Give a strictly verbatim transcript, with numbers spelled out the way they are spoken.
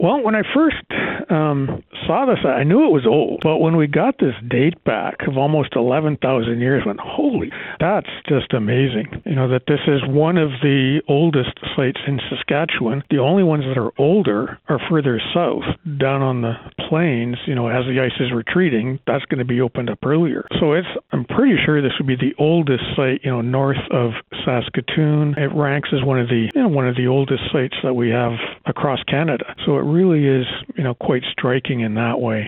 Well, when I first um, saw this, I knew it was old. But when we got this date back of almost eleven thousand years, I went, holy, that's just amazing. You know, that this is one of the oldest sites in Saskatchewan. The only ones that are older are further south, down on the plains. You know, as the ice is retreating, that's going to be opened up earlier. So it's, I'm pretty sure this would be the oldest site, you know, north of Saskatoon. It ranks as one of the, you know, one of the oldest sites that we have across Canada. So it really is, you know, quite striking in that way.